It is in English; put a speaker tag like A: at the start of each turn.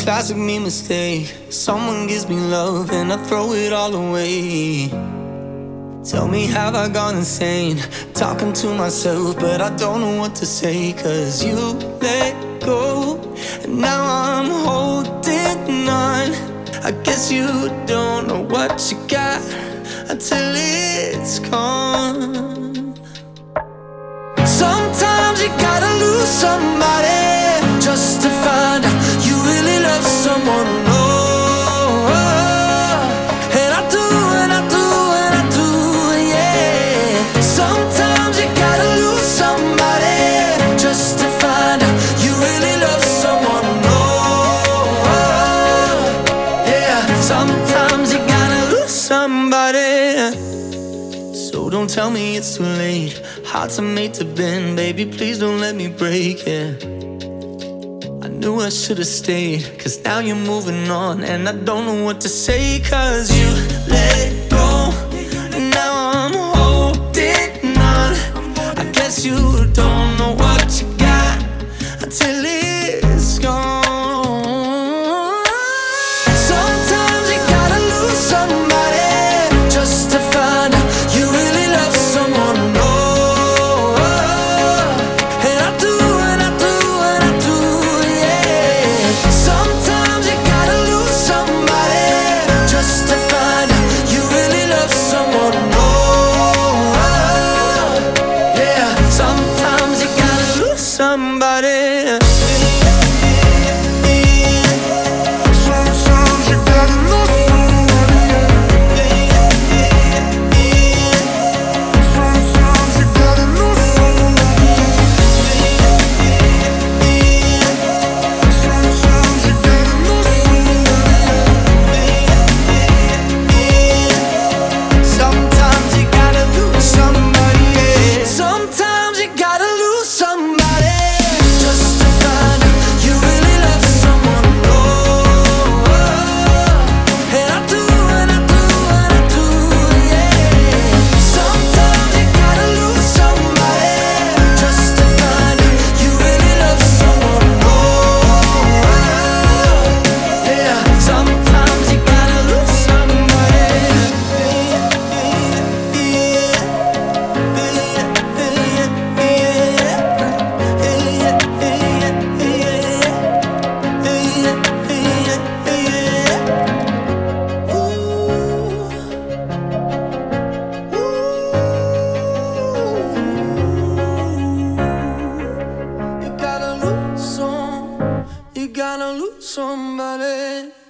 A: classic me mistake. Someone gives me love and I throw it all away. Tell me, have I gone insane? Talking to myself, but I don't know what to say. Cause you let go, and now I'm holding on. I guess you don't know what you got until it's gone. Sometimes you gotta lose somebody just to find out you really love someone. Oh, and I do, and I do, and I do, yeah. Sometimes you gotta lose somebody just to find out you really love someone. Oh, yeah. Sometimes you gotta lose somebody. So don't tell me it's too late. Hearts are made to bend, baby, please don't let me break it. I knew I should've stayed, cause now you're moving on. And I don't know what to say, cause you let go, and now I'm holding on. I guess you don't know what you got until it's gone. Sometimes you gotta lose somebody just to find out you really love someone. Somebody. Sometimes you gotta lose sometimes you gotta lose sometimes you gotta lose sometimes you gotta lose somebody. Sometimes you gotta lose somebody. You gotta lose somebody.